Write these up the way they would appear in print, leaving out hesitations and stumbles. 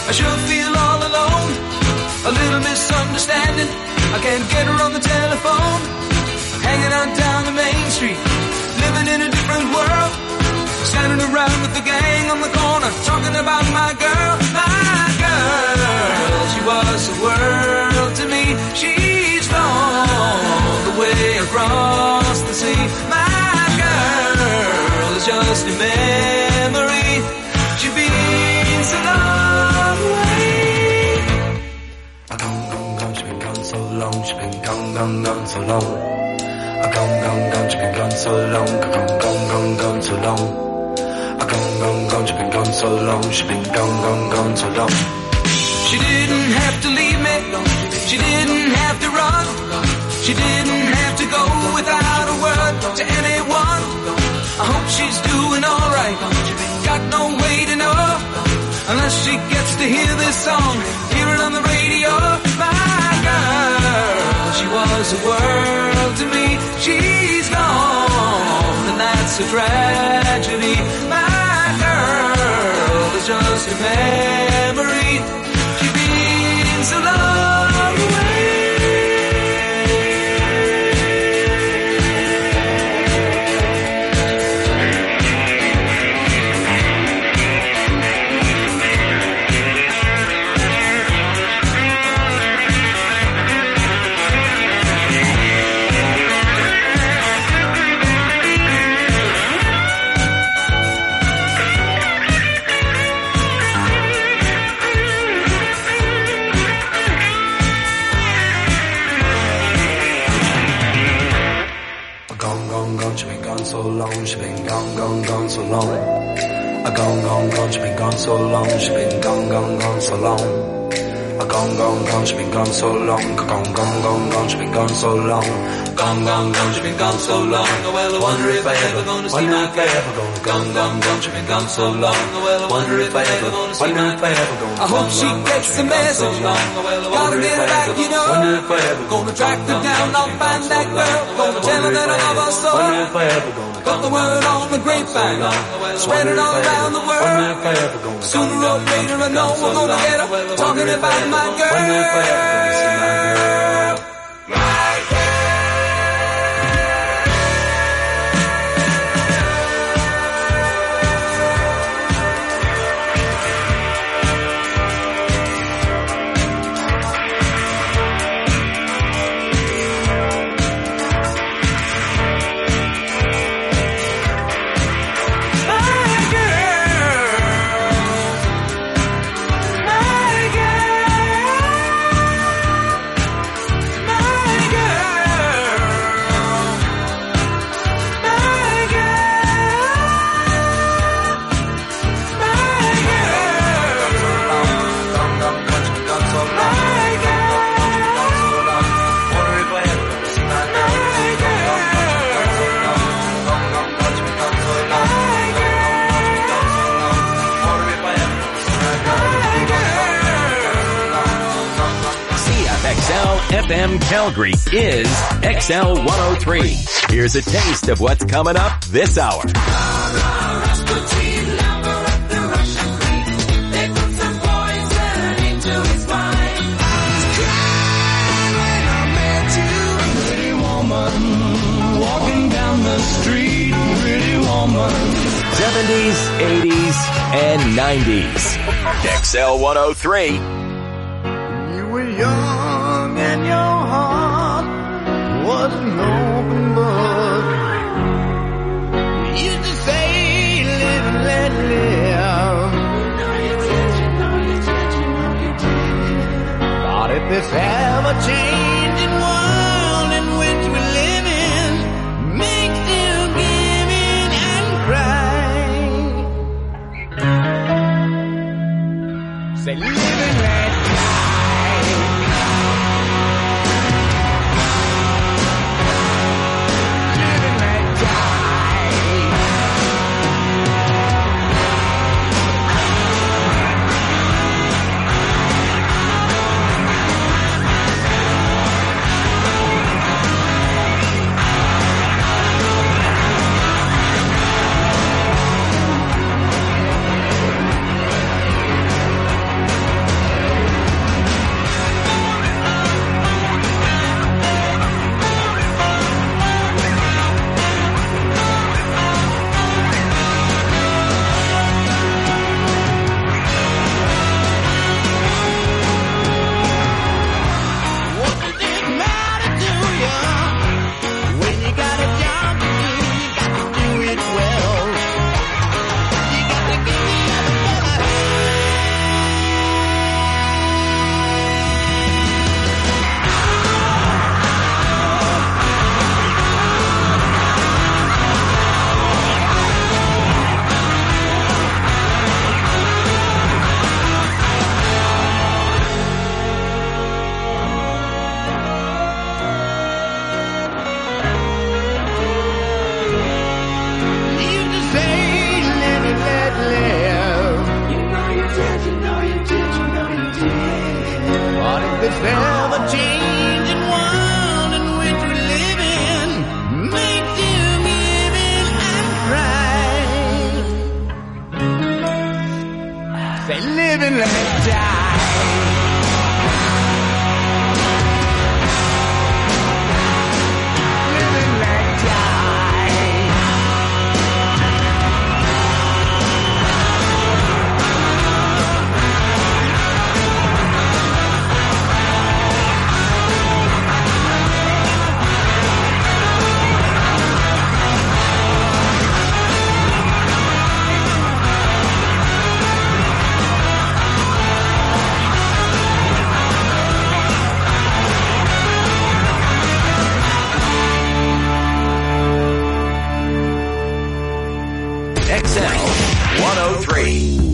I sure feel all alone. A little misunderstanding. I can't get her on the telephone. Hanging out down the main street, living in a different world. Standing around with the gang on the corner, talking about my girl, my girl. She was the world to me. She's gone away across the sea. My girl is just a memory. She's been so long away. She's been gone so long. She's been gone so long. She's been gone so long. Gone so long. She's been gone so long. She's been gone so long. She didn't have to leave me. She didn't have to run. She didn't have to go without a word to anyone. I hope she's doing alright. Got no way to know unless she gets to hear this song, hear it on the radio. My girl, she was the world to me. She's gone, and that's a tragedy. My girl is just a memory. She's been so long away. So long, she's been gone so long. She's been gone so long. She's been gone so long. She's been gone so long. She's been gone so long. She's been gone so long. Well, I wonder if I ever gonna see my girl. She's been gone so long. Well, I wonder if I ever gonna see my girl. I hope she gets the message. Gotta get her back, you know. Gonna track her down, I'll find that girl. Gonna tell her that I love her so. Got the word on the grapevine, spread it all around the world. Sooner or later I know we're gonna get her, talking about my girl. FM Calgary is XL 103. Here's a taste of what's coming up this hour. Walking down the street, pretty woman. 70s, 80s, and 90s. XL 103. You were young and your heart was an open book. You used to say, live and let live. Thought if this ever-changing world in which we live in makes you give in and cry, say, live and let this ever-changing world in which we live in makes you living and cry. Say live and let die. XL 103.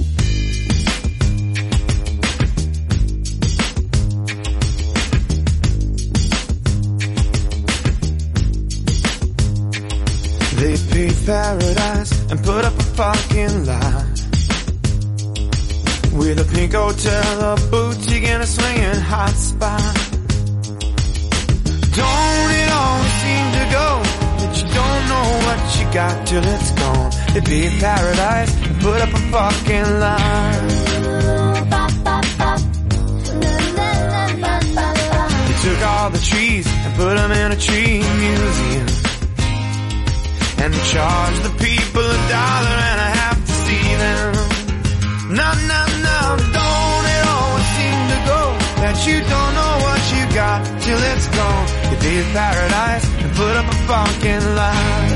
They paved paradise and put up a parking lot with a pink hotel, a boutique, and a swinging hot spot. Don't it always seem to go that you don't know what you got till it's gone? They paved paradise and put up a parking lot. They took all the trees and put them in a tree museum and charge the people $1.50 to see them. No, no, no, don't it always seem to go that you don't know what you got till it's gone? They paved paradise and put up a parking lot.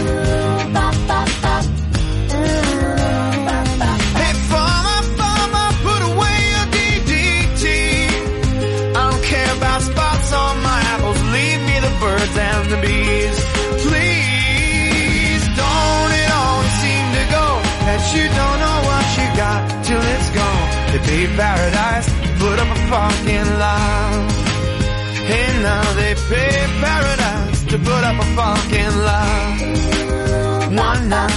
Hey, farmer, put away your DDT. I don't care about spots on my apples, leave me the birds and the bees. Please. That you don't know what you got till it's gone. They paved paradise, put up a parking lot. Hey, now they paved paradise to put up a parking lot. One night.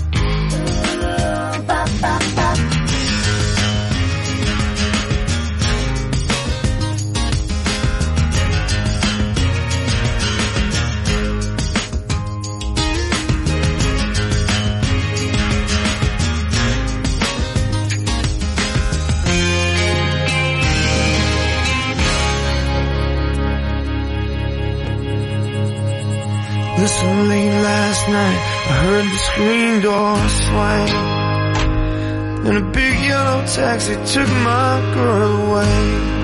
Listen, late last night, I heard the screen door swing, and a big yellow taxi took my girl away.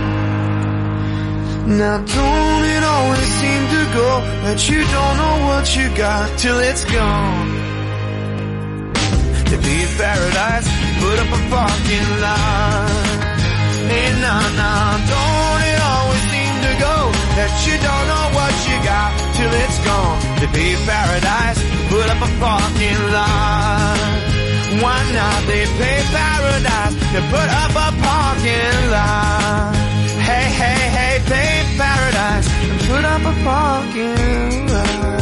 Now don't it always seem to go that you don't know what you got till it's gone? They paved paradise, put up a parking lot. Hey, nah, don't it always seem to go that you don't know what you got till it's gone? They paved paradise, put up a parking lot. Why not? They paved paradise, they put up a parking lot. Hey, paved paradise, and put up a parking lot.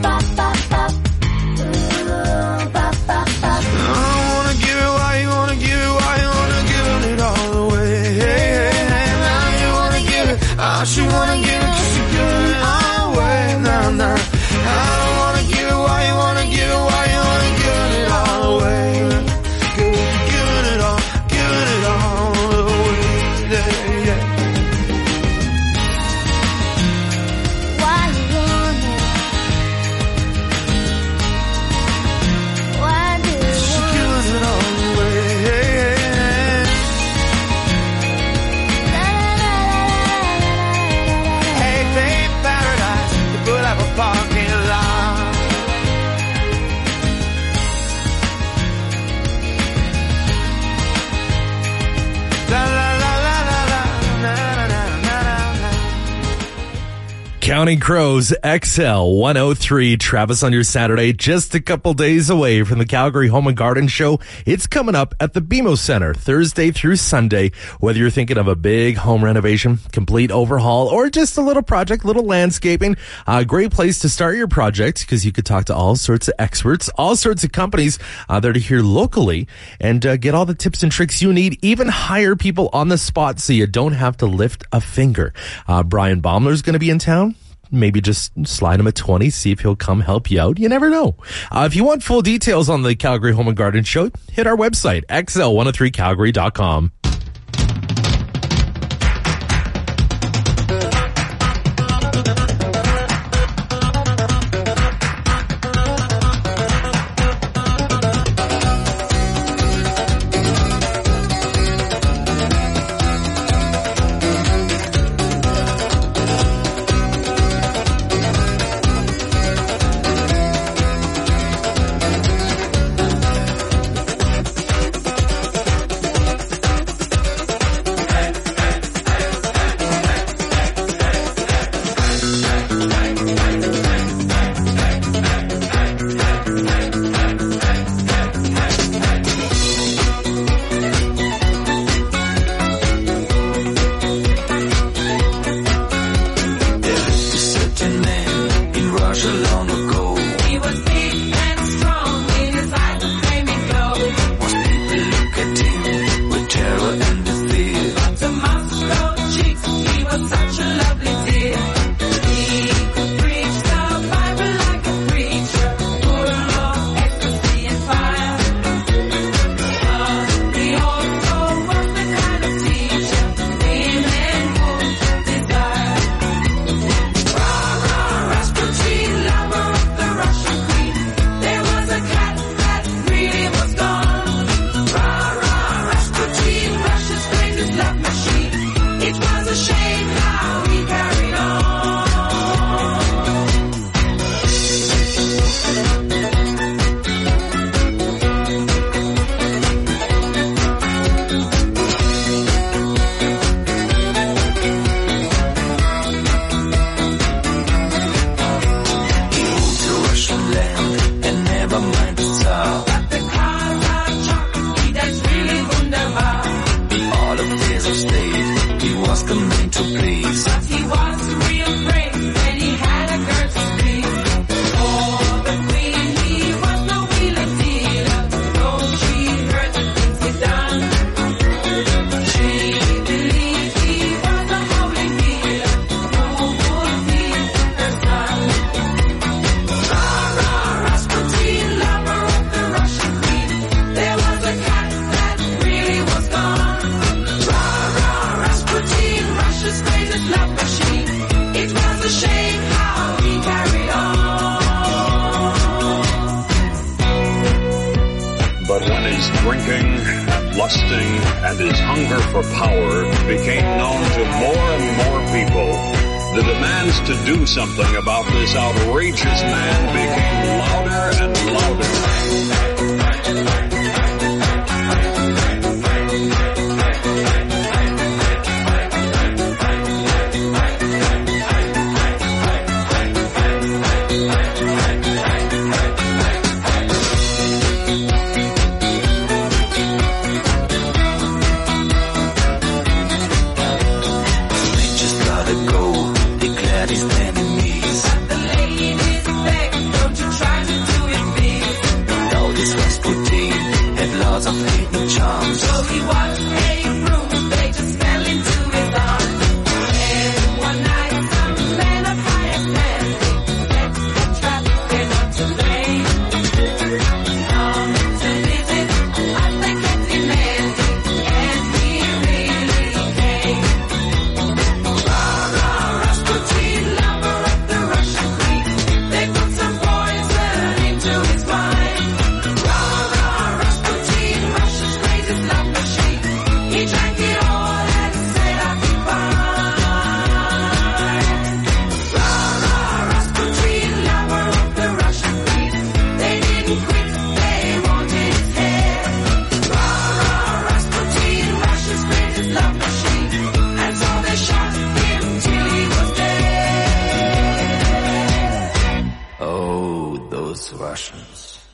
I don't wanna give it, why you wanna give it, why you wanna give it all away? Hey, now you wanna give it, I should wanna give it, 'cause you give it all away. Nah. I don't wanna give it, why you wanna give it, why you wanna give it all away? Giving it all away, yeah. Why you wanna Counting Crows, XL 103, Travis on your Saturday, just a couple days away from the Calgary Home and Garden Show. It's coming up at the BMO Center, Thursday through Sunday. Whether you're thinking of a big home renovation, complete overhaul, or just a little project, little landscaping, a great place to start your project because you could talk to all sorts of experts, all sorts of companies there to hear locally and get all the tips and tricks you need, even hire people on the spot so you don't have to lift a finger. Brian Baumler's going to be in town. Maybe just slide him a 20, see if he'll come help you out. You never know. If you want full details on the Calgary Home and Garden Show, hit our website, xl103calgary.com. Something about this outrageous man became louder and louder.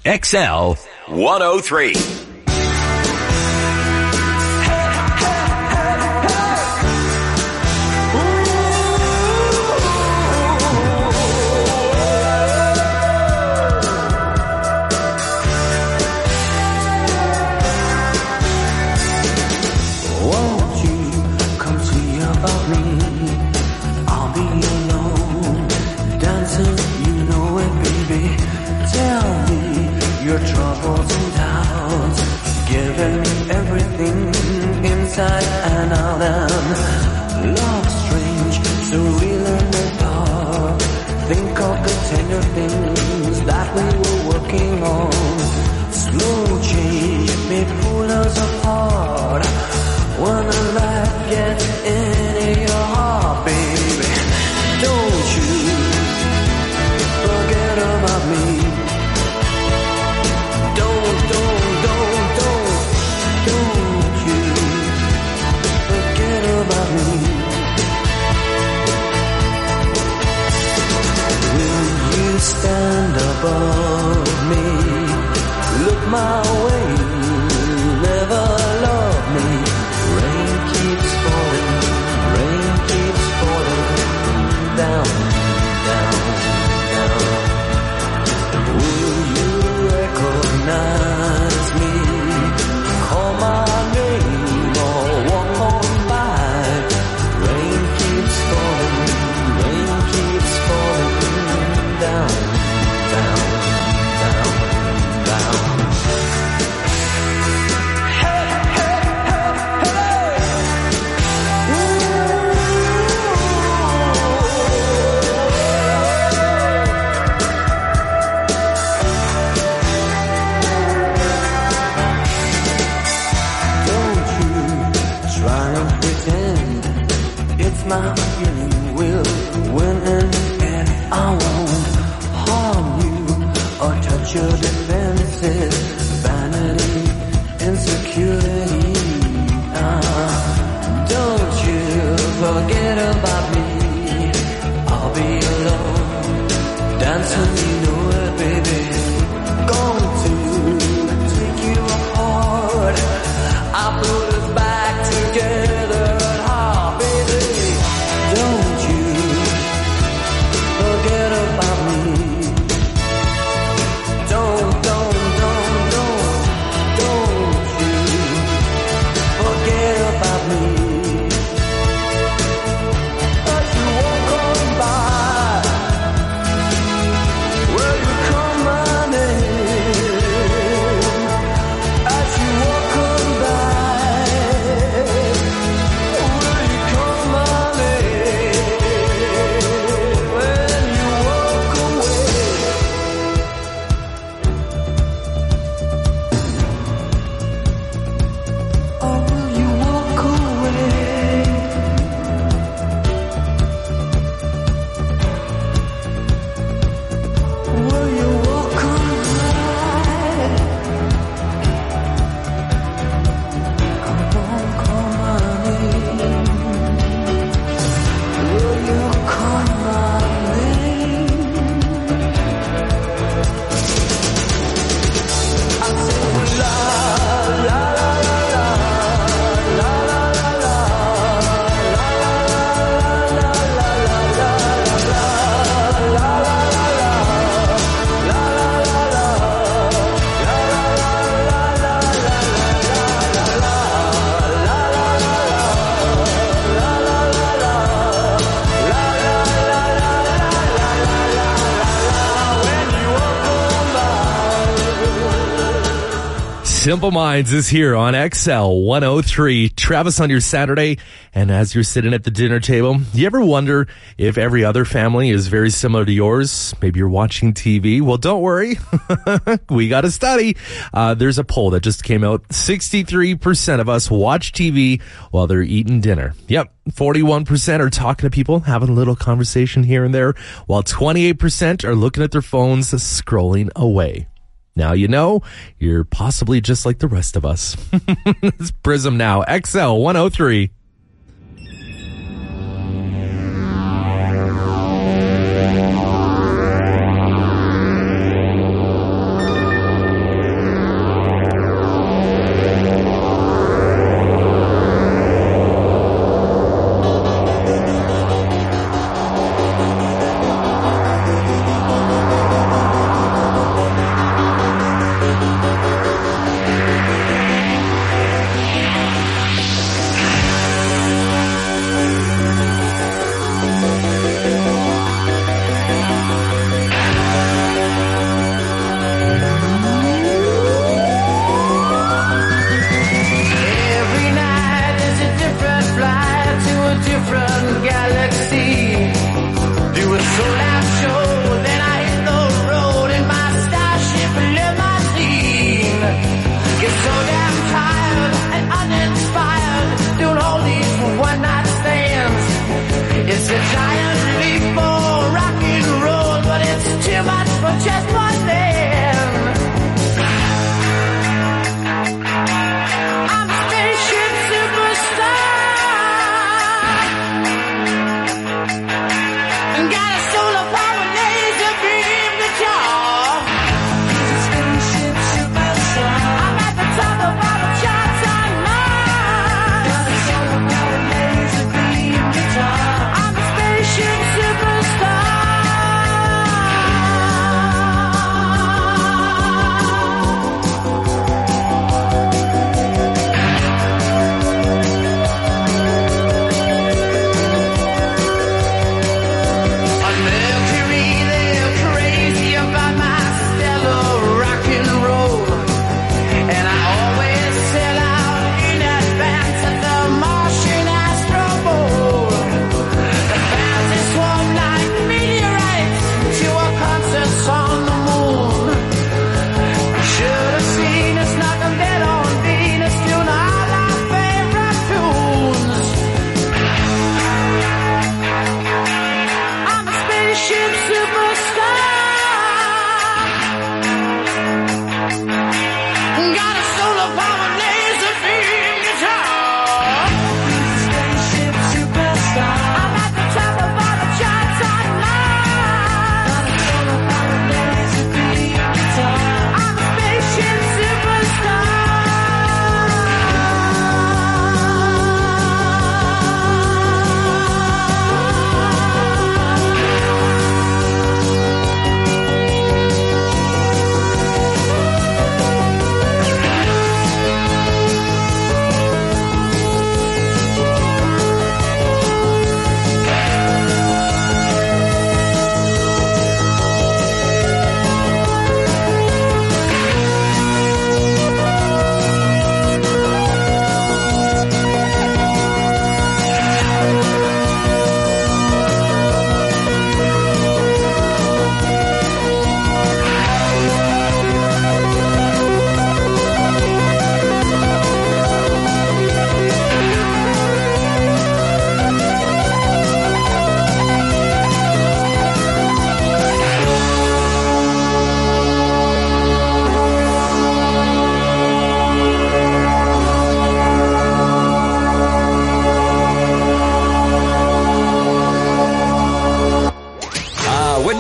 XL 103. Won't you come see about me? I'll be alone, dancing, you know it, baby. Tell me your troubles and doubts, giving me everything inside and out. And love strange, so real in the dark. Think of the tender things that we were working on. Slow change may pull us apart. When the light gets into your heart, baby, don't you forget about me. Don't you forget about me. Will you stand above me? Look my way, never love me. Rain keeps falling down, down, down. Will you recognize me? Call my name or walk on by. Rain keeps falling down, down, down, down. My feeling will win in the end. I won't harm you or touch your defenses. Vanity, insecurity. Don't you forget about me. I'll be alone, dancing, you know it, baby. Going to take you apart. I put us back together. Don't you forget about me. Don't you forget about me. As you walk on by, will you call my name? As you walk on by, will you call my name? Simple Minds is here on XL 103. Travis on your Saturday. And as you're sitting at the dinner table, you ever wonder if every other family is very similar to yours? Maybe you're watching TV. Well, don't worry. We got a study. There's a poll that just came out. 63% of us watch TV while they're eating dinner. Yep. 41% are talking to people, having a little conversation here and there, while 28% are looking at their phones, scrolling away. Now you know, you're possibly just like the rest of us. It's Prism now, XL 103.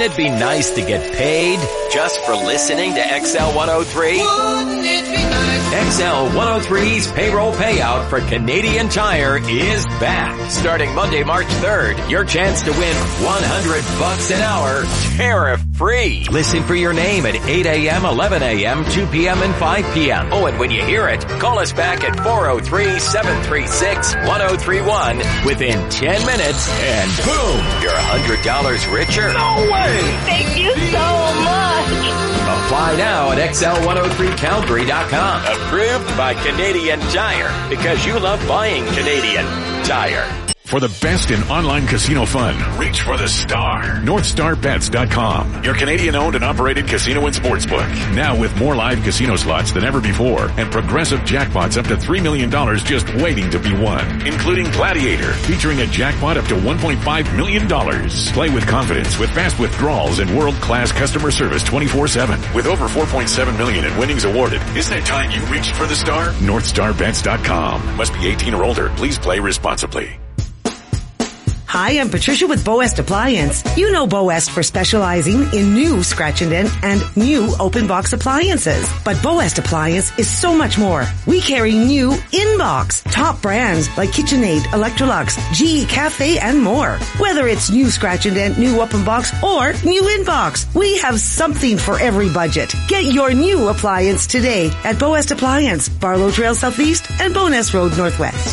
it be nice to get paid just for listening to XL 103? Wouldn't it be nice? XL 103's payroll payout for Canadian Tire is back. Starting Monday, March 3rd, your chance to win $100 an hour, tariff-free. Listen for your name at 8 a.m., 11 a.m., 2 p.m., and 5 p.m. Oh, and when you hear it, call us back at 403-736-1031 within 10 minutes, and boom, you're $100 richer. No way! Thank you so much! Apply now at XL103Calgary.com. Approved by Canadian Tire, because you love buying Canadian Tire. For the best in online casino fun, reach for the star. NorthstarBets.com, your Canadian-owned and operated casino and sportsbook. Now with more live casino slots than ever before and progressive jackpots up to $3 million just waiting to be won, including Gladiator, featuring a jackpot up to $1.5 million. Play with confidence with fast withdrawals and world-class customer service 24/7. With over $4.7 million in winnings awarded, isn't it time you reached for the star? NorthstarBets.com. Must be 18 or older. Please play responsibly. Hi, I'm Patricia with Boest Appliance. You know Boest for specializing in new scratch and dent and new open box appliances. But Boest Appliance is so much more. We carry new in-box, top brands like KitchenAid, Electrolux, GE Cafe, and more. Whether it's new scratch and dent, new open box, or new in-box, we have something for every budget. Get your new appliance today at Boest Appliance, Barlow Trail Southeast and Bowness Road Northwest.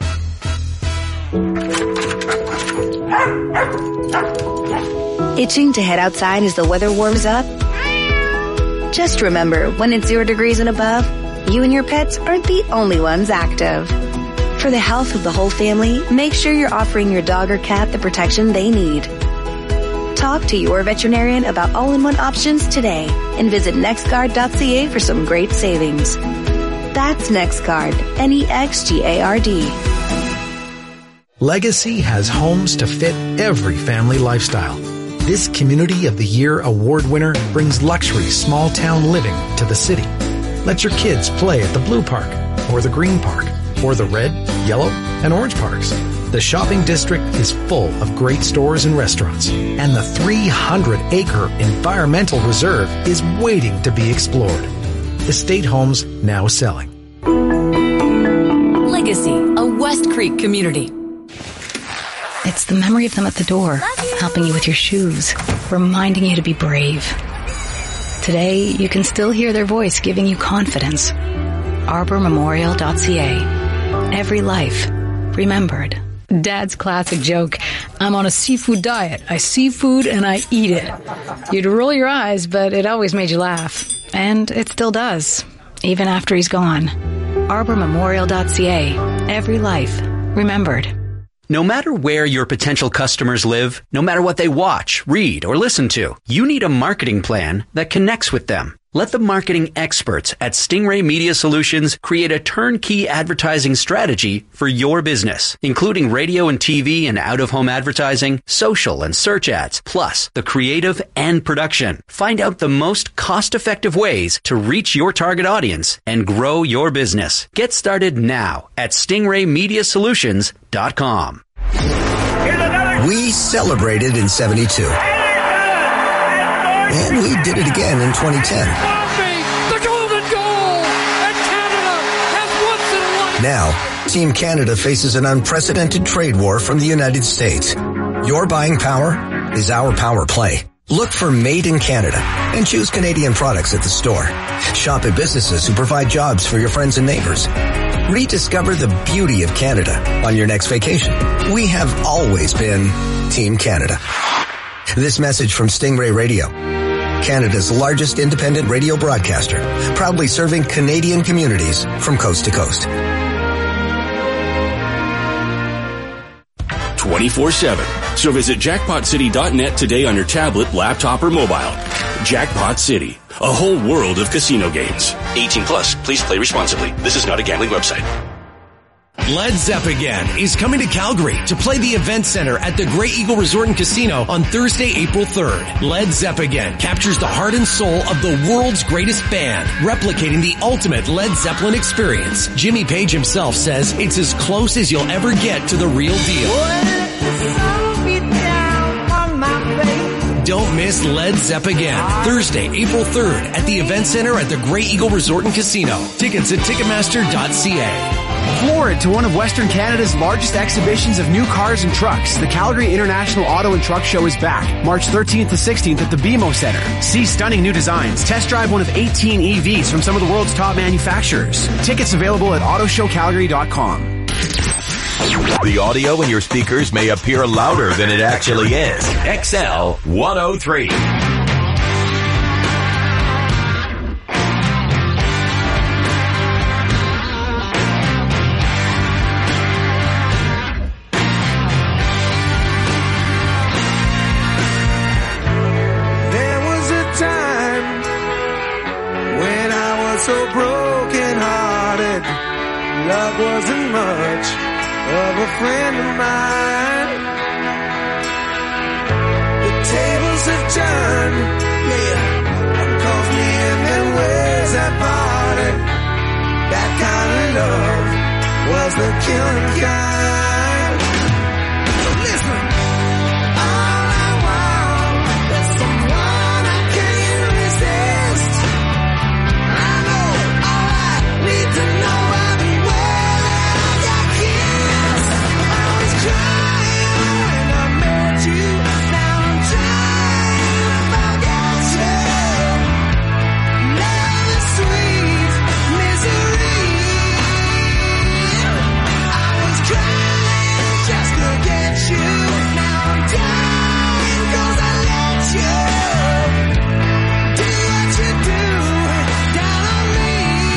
Itching to head outside as the weather warms up? Just remember, when it's 0 degrees and above, you and your pets aren't the only ones active. For the health of the whole family, make sure you're offering your dog or cat the protection they need. Talk to your veterinarian about all-in-one options today and visit nextguard.ca for some great savings. That's NextGuard, NEXGARD. Legacy has homes to fit every family lifestyle. This Community of the Year award winner brings luxury small town living to the city. Let your kids play at the Blue Park or the Green Park or the Red, Yellow, and Orange Parks. The shopping district is full of great stores and restaurants, and the 300-acre environmental reserve is waiting to be explored. Estate homes now selling. Legacy, a West Creek community. It's the memory of them at the door, helping you with your shoes, reminding you to be brave. Today, you can still hear their voice giving you confidence. ArborMemorial.ca. Every life remembered. Dad's classic joke. I'm on a seafood diet. I see food and I eat it. You'd roll your eyes, but it always made you laugh. And it still does, even after he's gone. ArborMemorial.ca. Every life remembered. No matter where your potential customers live, no matter what they watch, read, or listen to, you need a marketing plan that connects with them. Let the marketing experts at Stingray Media Solutions create a turnkey advertising strategy for your business, including radio and TV and out-of-home advertising, social and search ads, plus the creative and production. Find out the most cost-effective ways to reach your target audience and grow your business. Get started now at StingrayMediaSolutions.com. We celebrated in 72. And we did it again in 2010. The golden goal! And Canada has once in a life. Now, Team Canada faces an unprecedented trade war from the United States. Your buying power is our power play. Look for Made in Canada and choose Canadian products at the store. Shop at businesses who provide jobs for your friends and neighbors. Rediscover the beauty of Canada on your next vacation. We have always been Team Canada. This message from Stingray Radio, Canada's largest independent radio broadcaster, proudly serving Canadian communities from coast to coast. 24/7. So visit jackpotcity.net today on your tablet, laptop, or mobile. Jackpot City, a whole world of casino games. 18 plus, please play responsibly. This is not a gambling website. Led Zeppelin is coming to Calgary to play the event center at the Grey Eagle Resort and Casino on Thursday, April 3rd. Led Zeppelin captures the heart and soul of the world's greatest band, replicating the ultimate Led Zeppelin experience. Jimmy Page himself says it's as close as you'll ever get to the real deal. Don't miss Led Zepp Again, Thursday, April 3rd at the Event Center at the Great Eagle Resort and Casino. Tickets at Ticketmaster.ca. Floored to one of Western Canada's largest exhibitions of new cars and trucks. The Calgary International Auto and Truck Show is back, March 13th to 16th at the BMO Center. See stunning new designs. Test drive one of 18 EVs from some of the world's top manufacturers. Tickets available at autoshowcalgary.com. The audio in your speakers may appear louder than it actually is. XL 103. So broken-hearted, love wasn't much of a friend of mine. The tables have turned, yeah, one calls me and then where's that party? That kind of love was the killing kind. So listen, all I want is someone I can't resist. Need to know I've been well and I kissed. I was crying when I met you. Now I'm trying to forget you. Love is sweet misery. I was crying just to get you. Now I'm dying 'cause I let you do what you do down on me.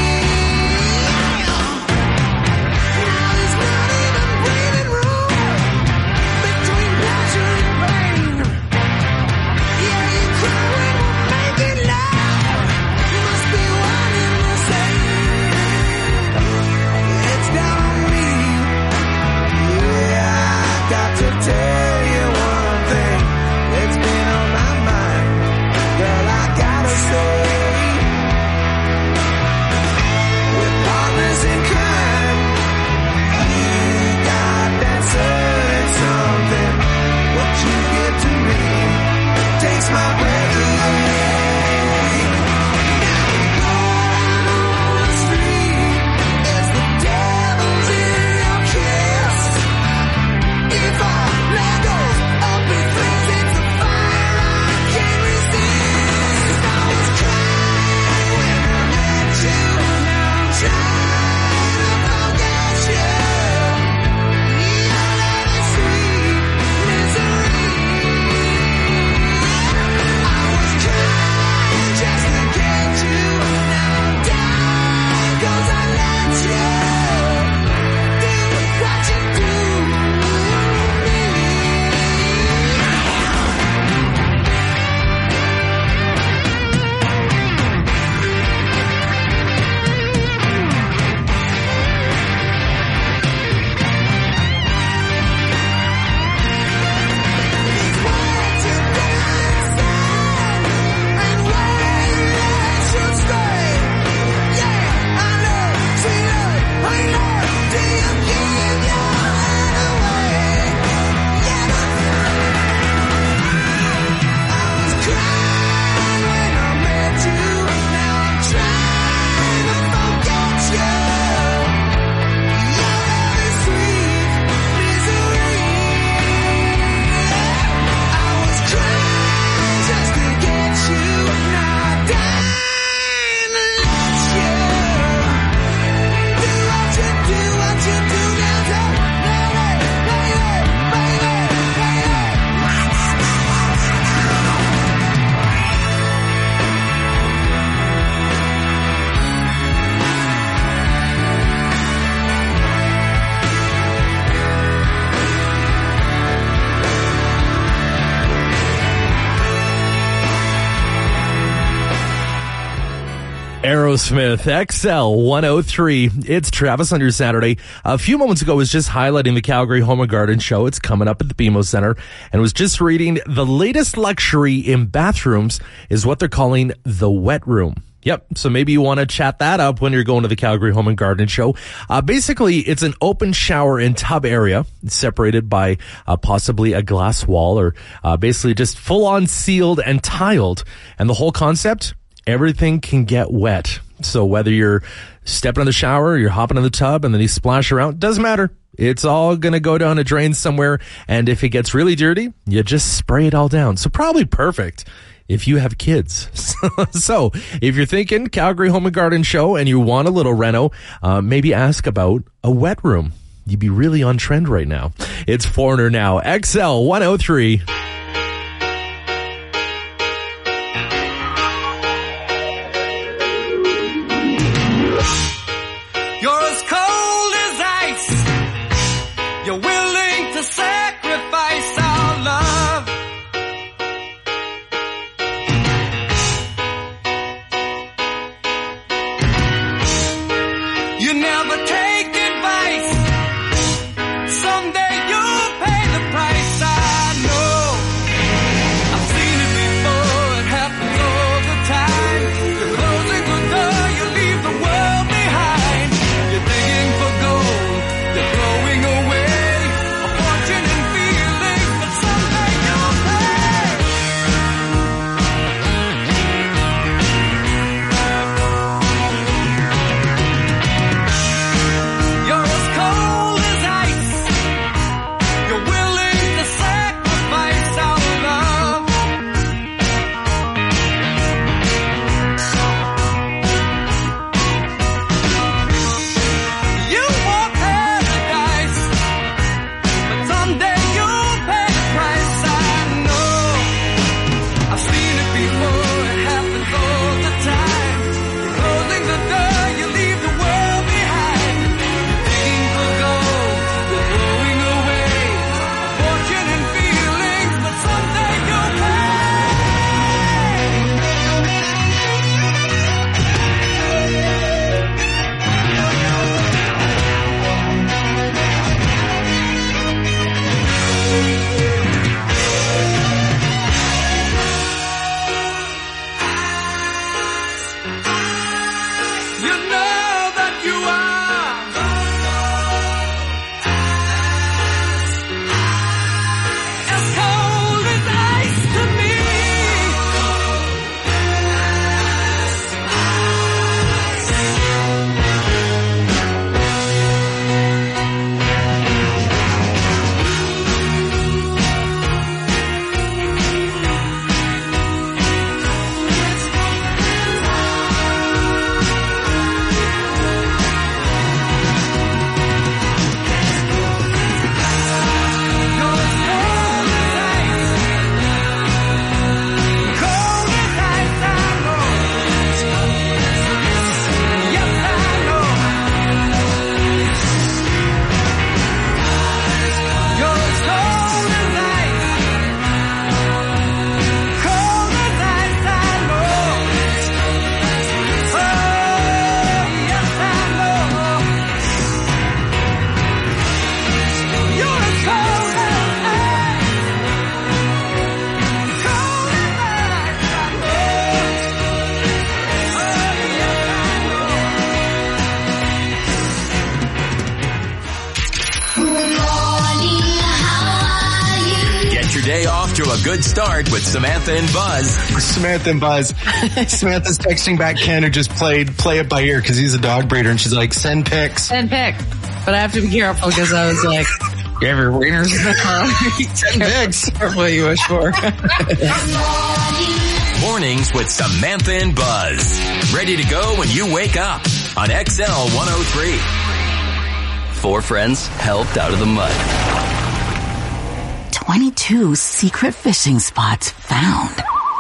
Tell you one thing, it's been on my mind, girl, I gotta say, we're partners in crime, you got that certain something, what you give to me, takes my breath away. Now on the street, is the devil's in your kiss. If I let go of the things, it's a fire I can't resist. I was crying when I met you. Now I'm trying to forget you. Your love is sweet misery. I was crying just to get you. Now I'm dying 'cause I let you do what you do. Aerosmith, XL 103. It's Travis on your Saturday. A few moments ago, I was just highlighting the Calgary Home and Garden Show. It's coming up at the BMO Center, and was just reading the latest luxury in bathrooms is what they're calling the wet room. Yep. So maybe you want to chat that up when you're going to the Calgary Home and Garden Show. Basically, it's an open shower and tub area separated by possibly a glass wall or basically just full on sealed and tiled. And the whole concept, everything can get wet. So whether you're stepping in the shower, you're hopping in the tub and then you splash around, doesn't matter. It's all going to go down a drain somewhere. And if it gets really dirty, you just spray it all down. So probably perfect if you have kids. So if you're thinking Calgary Home and Garden Show and you want a little reno, maybe ask about a wet room. You'd be really on trend right now. It's Foreigner now. XL 103. You're as cold as ice. You're willing to sacrifice our love. You never take advice. Someday you'll pay the price. I know. I've seen it before. It happens all the time. You're closing the door. You leave the world behind. You're digging for gold. You're throwing away a fortune and feelings, but someday you'll pay. You're as cold as ice. You're willing to sacrifice our love. You want paradise, but someday you'll pay the price. I know. I've seen it before. It happens all the time. You're closing the door. You leave the world behind. You're digging for gold. You're throwing away a fortune and feelings, but someday you'll pay. You know that you are as cold as ice to me. Get your day off to a good start with Samantha and Buzz. Samantha and Buzz. Samantha's texting back Ken, who just play it by ear because he's a dog breeder, and she's like, send pics. Send pic. But I have to be careful because I was like, you have your wieners in the car. Send pics. Careful what you wish for. Mornings with Samantha and Buzz. Ready to go when you wake up on XL 103. 4 friends helped out of the mud. 22 secret fishing spots found.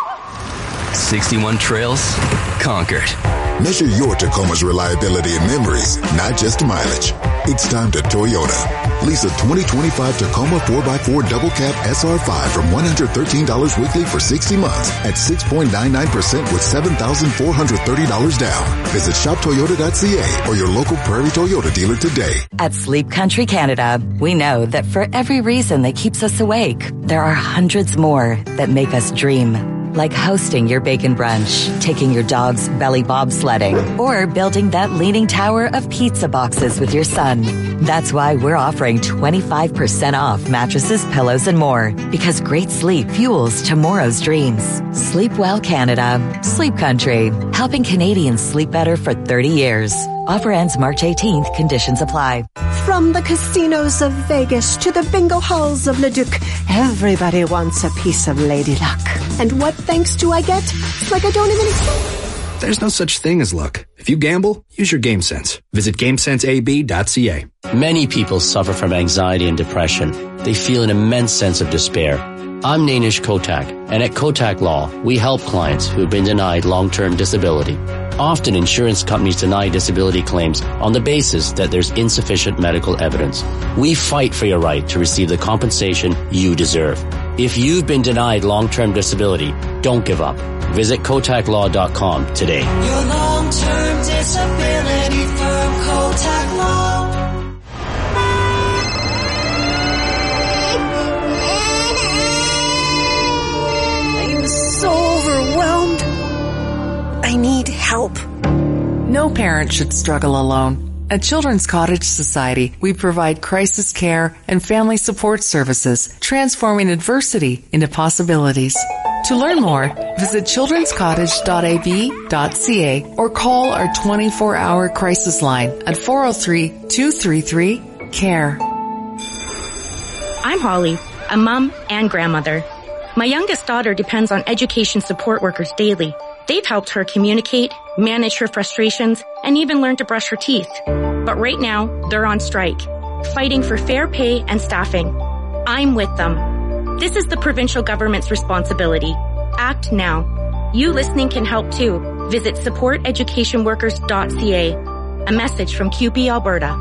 61 trails conquered. Measure your Tacoma's reliability and memories, not just mileage. It's time to Toyota. Lease a 2025 Tacoma 4x4 double cab SR5 from $113 weekly for 60 months at 6.99% with $7,430 down. Visit shoptoyota.ca or your local Prairie Toyota dealer today. At Sleep Country Canada, we know that for every reason that keeps us awake, there are hundreds more that make us dream. Like hosting your bacon brunch, taking your dog's belly bobsledding, or building that leaning tower of pizza boxes with your son. That's why we're offering 25% off mattresses, pillows, and more. Because great sleep fuels tomorrow's dreams. Sleep Well Canada. Sleep Country. Helping Canadians sleep better for 30 years. Offer ends March 18th. Conditions apply. From the casinos of Vegas to the bingo halls of Leduc, everybody wants a piece of Lady Luck. And what thanks do I get? It's like I don't even... There's no such thing as luck. If you gamble, use your game sense. Visit GameSenseAB.ca. Many people suffer from anxiety and depression. They feel an immense sense of despair. I'm Nainish Kotak, and at Kotak Law, we help clients who have been denied long-term disability. Often insurance companies deny disability claims on the basis that there's insufficient medical evidence. We fight for your right to receive the compensation you deserve. If you've been denied long-term disability, don't give up. Visit KotakLaw.com today. Your long-term disability firm, Kotak Law. I'm so overwhelmed. I need help. No parent should struggle alone. At Children's Cottage Society, we provide crisis care and family support services, transforming adversity into possibilities. To learn more, visit childrenscottage.ab.ca or call our 24-hour crisis line at 403-233-CARE. I'm Holly, a mom and grandmother. My youngest daughter depends on education support workers daily. They've helped her communicate, manage her frustrations, and even learn to brush her teeth. But right now, they're on strike, fighting for fair pay and staffing. I'm with them. This is the provincial government's responsibility. Act now. You listening can help too. Visit supporteducationworkers.ca. A message from QP Alberta.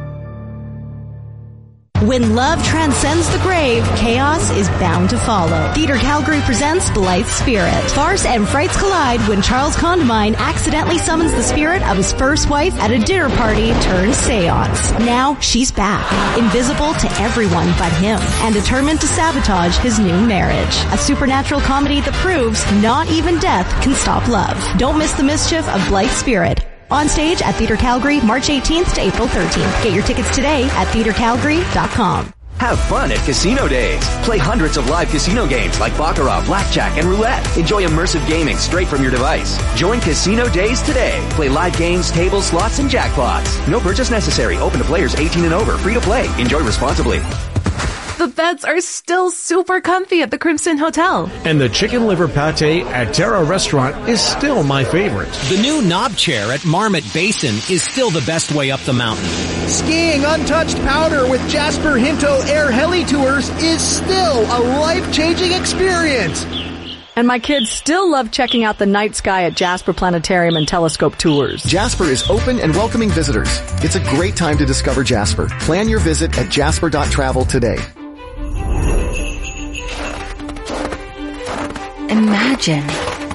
When love transcends the grave, chaos is bound to follow. Theatre Calgary presents Blythe Spirit. Farce and frights collide when Charles Condamine accidentally summons the spirit of his first wife at a dinner party turned seance. Now she's back, invisible to everyone but him, and determined to sabotage his new marriage. A supernatural comedy that proves not even death can stop love. Don't miss the mischief of Blythe Spirit. On stage at Theatre Calgary, March 18th to April 13th. Get your tickets today at theatrecalgary.com. Have fun at Casino Days. Play hundreds of live casino games like Baccarat, Blackjack, and Roulette. Enjoy immersive gaming straight from your device. Join Casino Days today. Play live games, tables, slots, and jackpots. No purchase necessary. Open to players 18 and over. Free to play. Enjoy responsibly. The beds are still super comfy at the Crimson Hotel. And the chicken liver pate at Terra Restaurant is still my favorite. The new knob chair at Marmot Basin is still the best way up the mountain. Skiing untouched powder with Jasper Hinto Air Heli Tours is still a life-changing experience. And my kids still love checking out the night sky at Jasper Planetarium and Telescope Tours. Jasper is open and welcoming visitors. It's a great time to discover Jasper. Plan your visit at jasper.travel today. Imagine.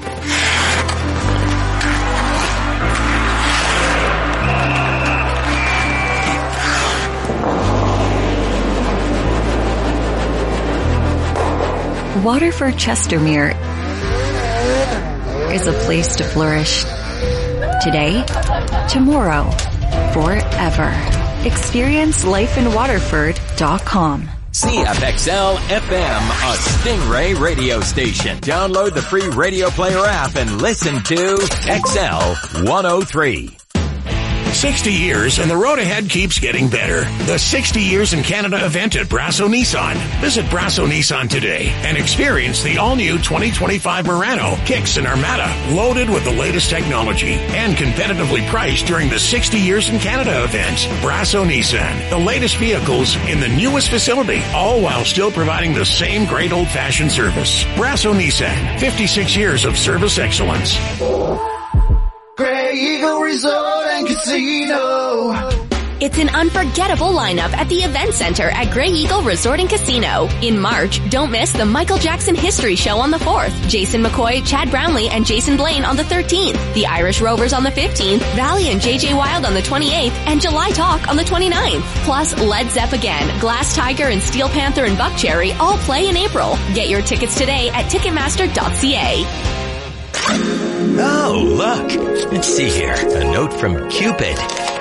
Waterford Chestermere is a place to flourish. Today, tomorrow, forever. Experience lifeinwaterford.com. CFXL FM, a Stingray radio station. Download the free Radio Player app and listen to XL 103. 60 years and the road ahead keeps getting better. The 60 Years in Canada event at Brasso Nissan. Visit Brasso Nissan today and experience the all-new 2025 Murano, Kicks, and Armada, loaded with the latest technology and competitively priced during the 60 Years in Canada event. Brasso Nissan, the latest vehicles in the newest facility, all while still providing the same great old-fashioned service. Brasso Nissan, 56 years of service excellence. Grey Eagle Resort and Casino. It's an unforgettable lineup at the Event Center at Grey Eagle Resort and Casino. In March, don't miss the Michael Jackson History Show on the 4th, Jason McCoy, Chad Brownlee, and Jason Blaine on the 13th, the Irish Rovers on the 15th, Valley and JJ Wild on the 28th, and July Talk on the 29th. Plus, Led Zepp again, Glass Tiger and Steel Panther and Buckcherry all play in April. Get your tickets today at Ticketmaster.ca. Oh, look. Let's see here. A note from Cupid.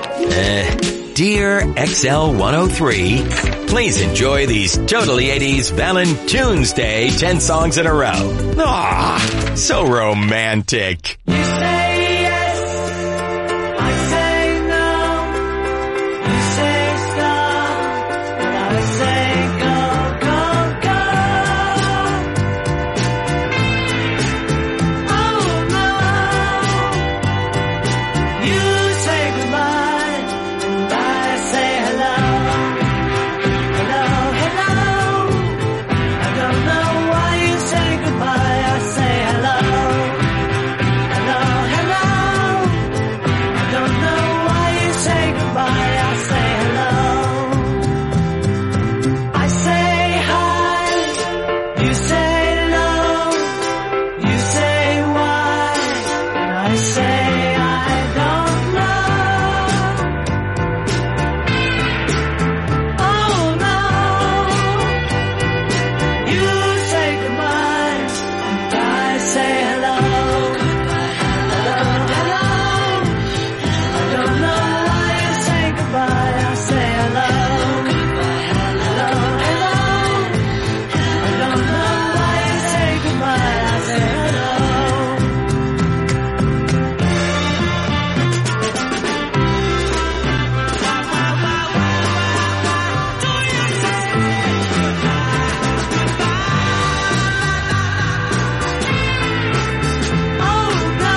Dear XL103, please enjoy these totally 80s Valentine's Day 10 songs in a row. Aw, so romantic. You say yes, I say no. You say stop, and I say go, go, go. Oh no, you say goodbye, and I say hello. Hello, hello. I don't know why you say goodbye, I say hello. Hello, hello. I don't know why you say goodbye, I say hello. I say hi, you say no. You say why, and I say I don't know. Oh no, you say goodbye, and I say hello. Hello, hello. I don't know why you say goodbye, I say hello. Hello, hello. I don't know why you say goodbye, I say hello. Oh no,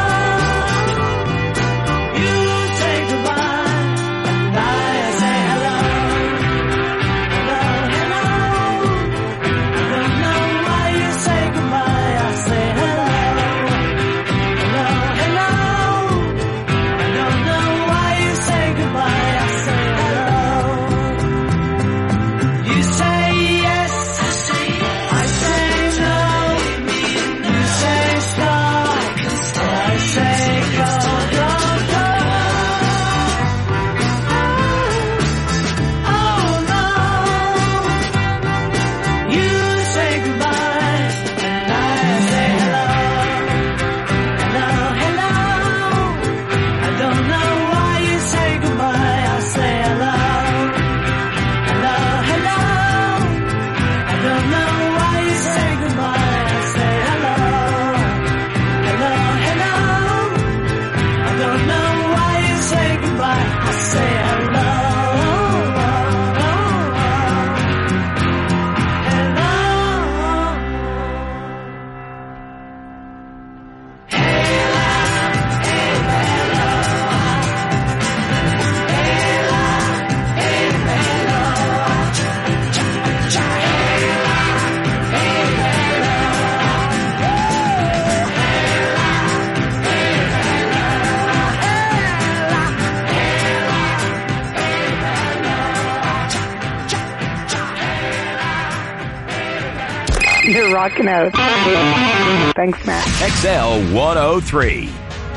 you say goodbye, and I say hello. Hello, hello. I don't know why you say goodbye, I say hello. Hello, hello. I don't know why you say goodbye, I say hello. You say yes, I say no. You say stop, I say go, go, go. Oh no, you say goodbye, and I say hello. Hello, hello. I don't know why you say goodbye, I say hello. Hello, hello. I don't know why you say goodbye, I say hello. Hello, hello. I don't know why you say goodbye, I say hello. You're rocking out. Thanks, Matt. XL103.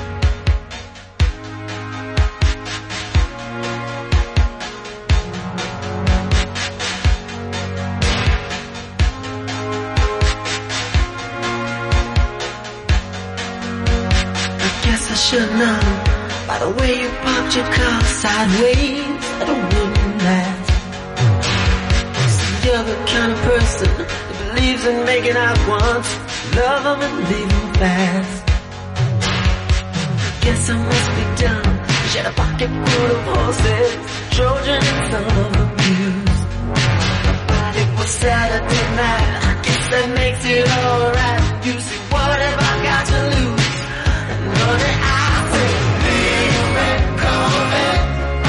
I guess I should know by the way you popped your car sideways that it wouldn't last. You're the kind of person that believes in making out once, love them and leave them fast. Guess I must be dumb. She had a pocket full of horses, Trojan and some of them used. But it was Saturday night, I guess that makes it alright. You see, what have I got to lose? And honey, I say, leave red Corvette.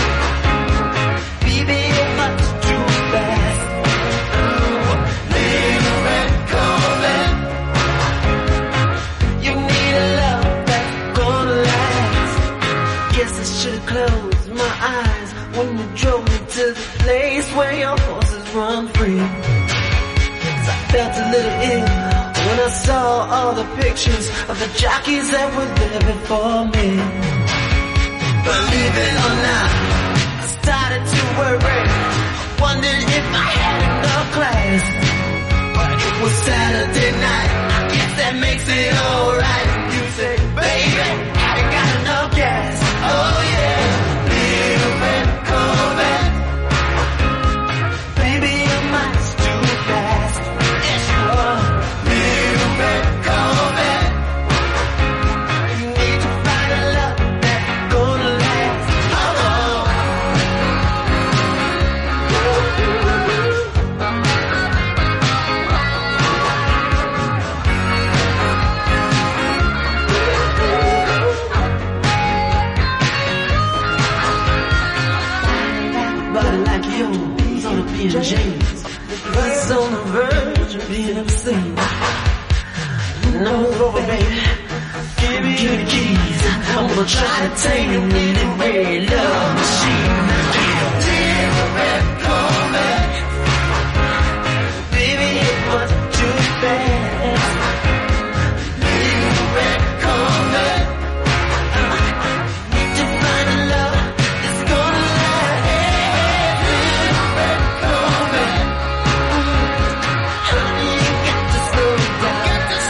Baby, you're much too fast. Leave red Corvette. You need a love that's gonna last. Guess I should've closed my eyes when run free. 'Cause I felt a little ill when I saw all the pictures of the jockeys that were there before me. Believe it or not, I started to worry. I wondered if I had enough class. But it was Saturday night, I guess that makes it alright. You say, baby, I ain't got enough gas. Oh yeah, little red Corvette. Baby, your mind's too fast. Yes, you are. Little red Corvette. You need to find a love that's gonna last. Oh, oh. Body like yours on a P&J's, but it's on the verge of being obscene. No, baby, give me the keys. I'm gonna try to tame your needed red love machine. Little red Corvette, baby, it was too fast. Little red Corvette, need to find a love that's gonna last. Little red Corvette, honey, you got to slow down.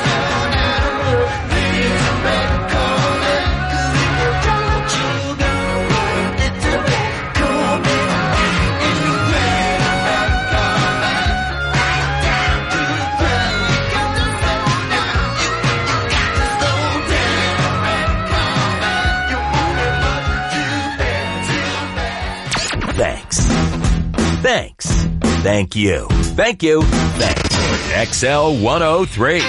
Little red Corvette, 'cause if you don't, you go. Little red Corvette, and you red Corvette, right down to the ground. You got to slow down. You got to slow down. Red Corvette, you want it much too bad, too bad. Thanks. Thanks. Thank you. Thank you. Thanks. XL 103.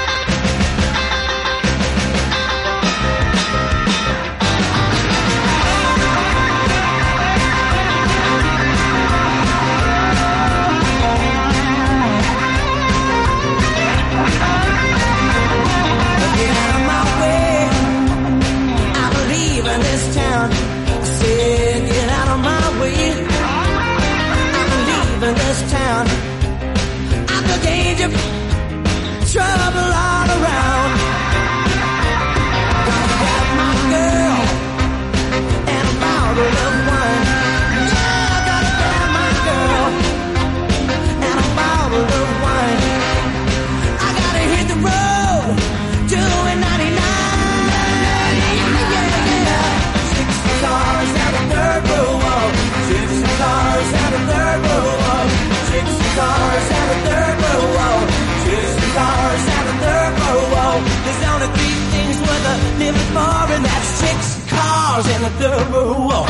Get out of my way. I'm leaving this town. I said, get out of my way. I'm leaving this town. I'm the danger, trouble all around. Gotta have my girl and a bottle of wine. Yeah, I gotta have my girl and a bottle of wine. I gotta hit the road, doing 99. Yeah. 60 cars down the third row walk. 60 cars down the third row walk. 60 cars down the third row walk. 60 cars down the third row walk. There's only 3 things worth living for, and that's 60 cars in the third row walk.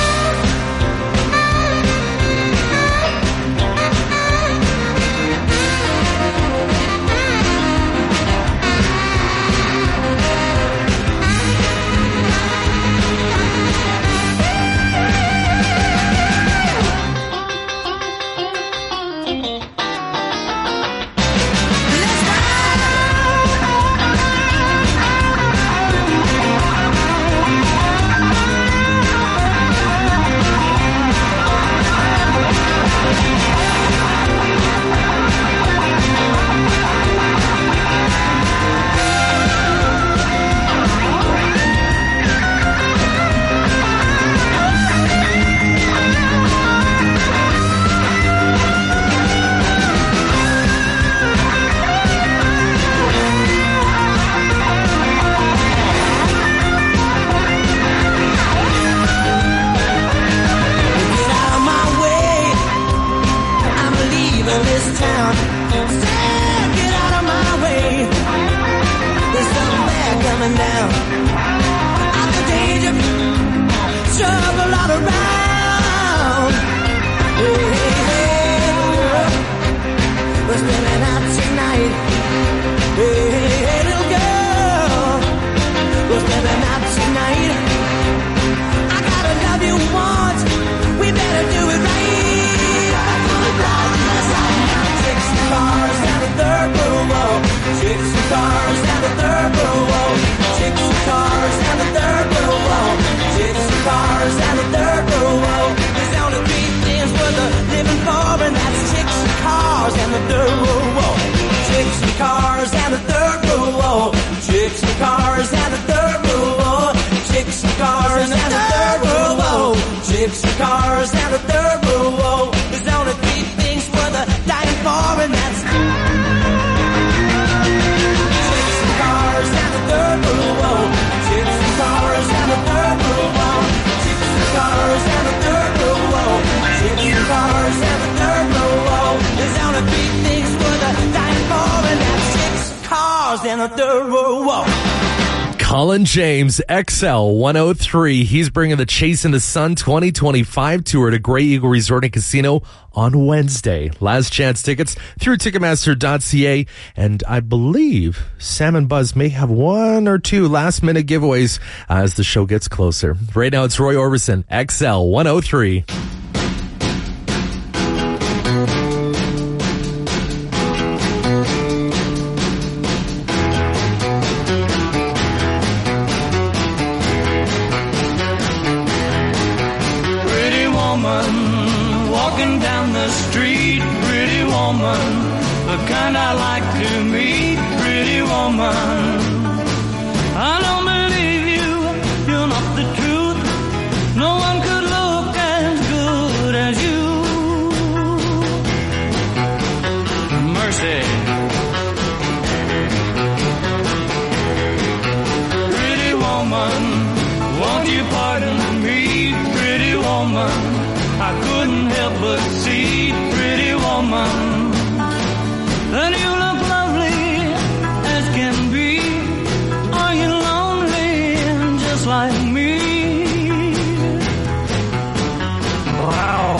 Get out of my way. I'm leaving this town. Said, get out of my way. There's something bad coming down. I'm the danger, trouble all around. Hey, hey, hey. We're spending out tonight. Hey, hey, hey, little girl. We're spending out tonight. I gotta love you once. We better do it right. 60 cars down the third row walk. 60 cars down the third row walk. 60 cars down the third row walk. 60 cars down the third row walk. There's only 3 things worth living for, and that's 60 the third row. Chicks and cars and the third row. Chicks and cars and the third row. Chicks and cars and the third row. Chicks and cars and the third row. There's only three things worth dying for, and that's chicks and cars and the third row. Chicks and cars and the third row. Chicks and cars and the third row. Chicks and cars and the third row. There's only three things worth dying for, and that's chicks, cars, and the third row. Colin James, XL 103. He's bringing the Chasing the Sun 2025 tour to Grey Eagle Resort and Casino on Wednesday. Last chance tickets through Ticketmaster.ca. And I believe Sam and Buzz may have one or two last minute giveaways as the show gets closer. Right now it's Roy Orbison, XL 103. Walking down the street, pretty woman, the kind I like to meet, pretty woman. I don't believe you, you're not the truth. No one could look as good as you. Mercy. Pretty woman, won't you pardon me, pretty woman? I couldn't help but see, pretty woman, that you look lovely as can be. Are you lonely just like me? Wow.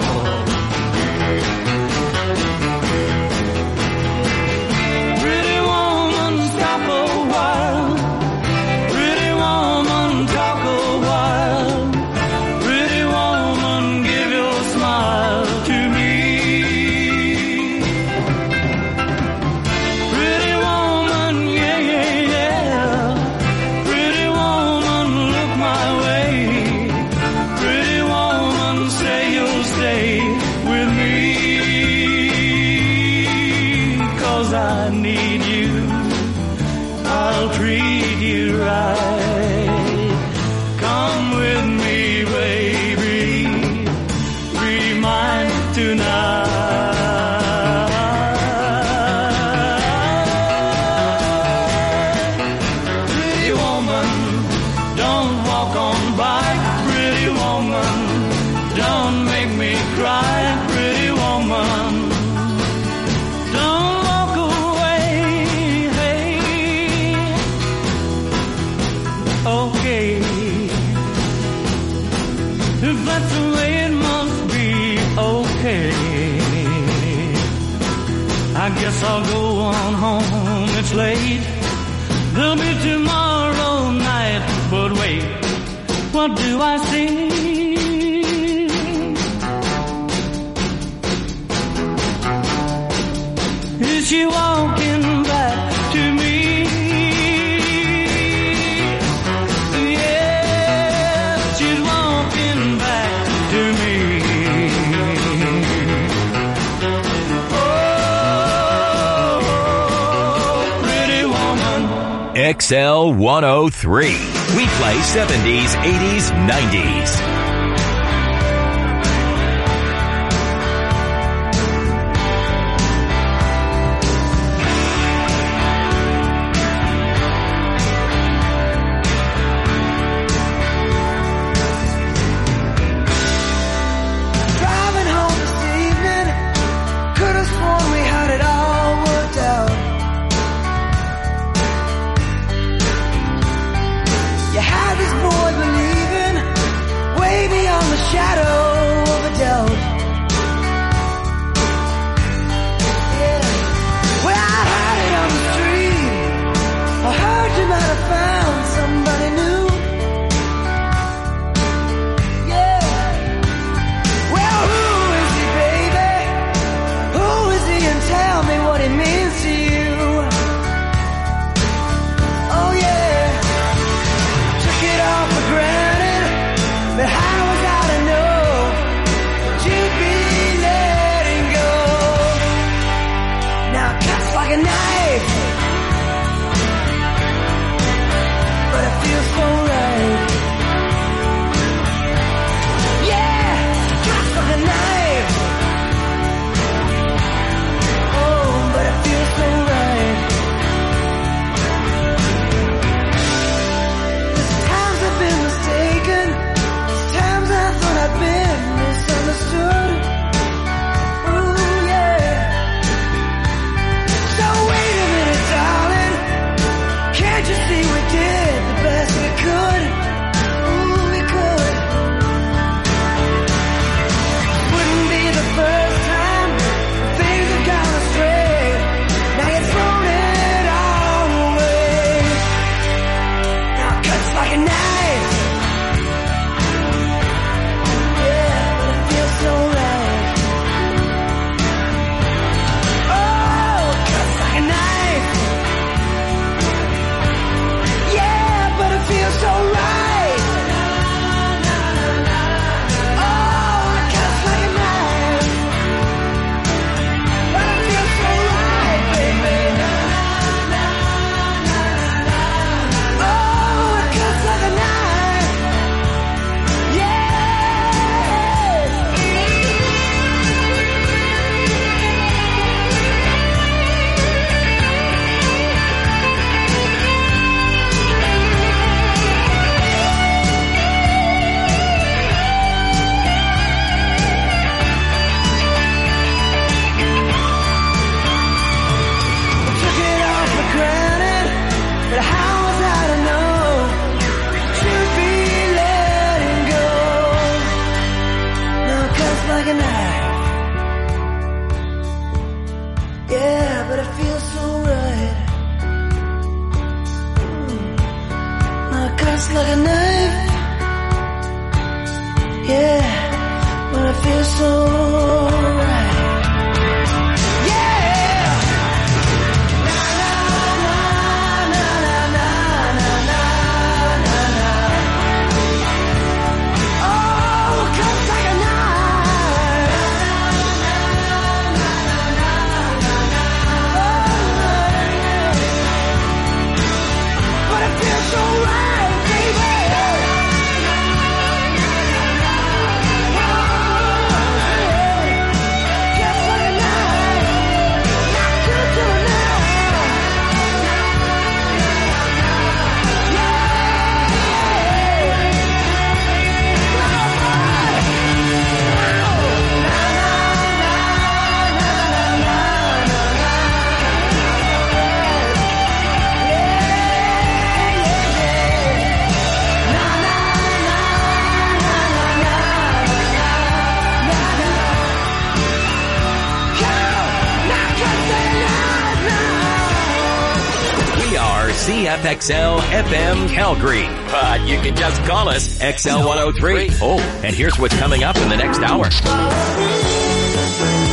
Pretty woman, stop a while. Pretty woman, talk a while. Pretty woman, give your smile to me. Pretty woman, yeah, yeah, yeah. Pretty woman, look my way. Pretty woman, say you'll stay with me. 'Cause I need you, I'll treat you right. Come with me, baby, be mine tonight. Pretty woman, don't walk on by. Pretty woman, don't make me cry. Pretty woman, don't walk away. Hey, okay, if that's the way it must be, okay. I guess I'll go on home, it's late. There'll be tomorrow night, but wait, what do I see? Is she walking back to me? Yeah, she's walking back to me. Oh, pretty woman. XL 103. We play 70s, 80s, 90s. Driving home this evening, could have sworn we had it all worked out. You had this boy believing, way cuts like a knife. Yeah, when I feel so right. CFXL FM Calgary. But you can just call us XL103. Oh, and here's what's coming up in the next hour.